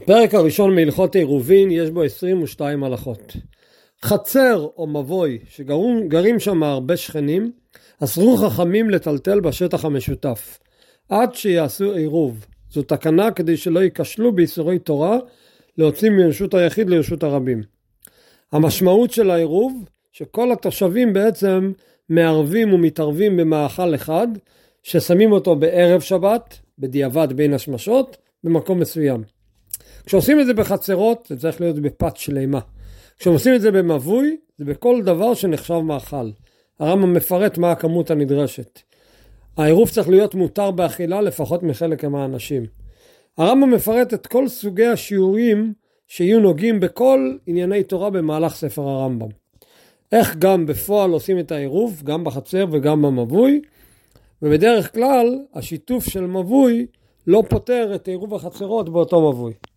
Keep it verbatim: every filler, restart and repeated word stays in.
הפרק הראשון מהלכות עירובין יש בו עשרים ושתיים הלכות. חצר או מבוי שגרים שם הרבה שכנים, אסרו חכמים לטלטל בשטח המשותף עד שיעשו עירוב. זו תקנה כדי שלא ייכשלו באיסורי תורה להוציא מרשות היחיד לרשות הרבים. המשמעות של העירוב שכל התושבים בעצם מערבים ומתערבים במאכל אחד ששמים אותו בערב שבת בדיעבד בין השמשות במקום מסוים. כשעושים את זה בחצרות זה צריך להיות בפת שלמה. כשעושים את זה במבוי זה בכל דבר שנחשב מאכל. הרמב"ם מפרט מה הכמות הנדרשת. העירוב צריך להיות מותר באכילה לפחות מחלק מהאנשים. הרמב"ם מפרט את כל סוגי השיעורים שיהיו נוגעים בכל ענייני תורה במהלך ספר הרמב"ם. איך גם בפועל עושים את העירוב, גם בחצר וגם במבוי, ובדרך כלל השיתוף של מבוי לא פותר את עירוב החצרות באותו מבוי.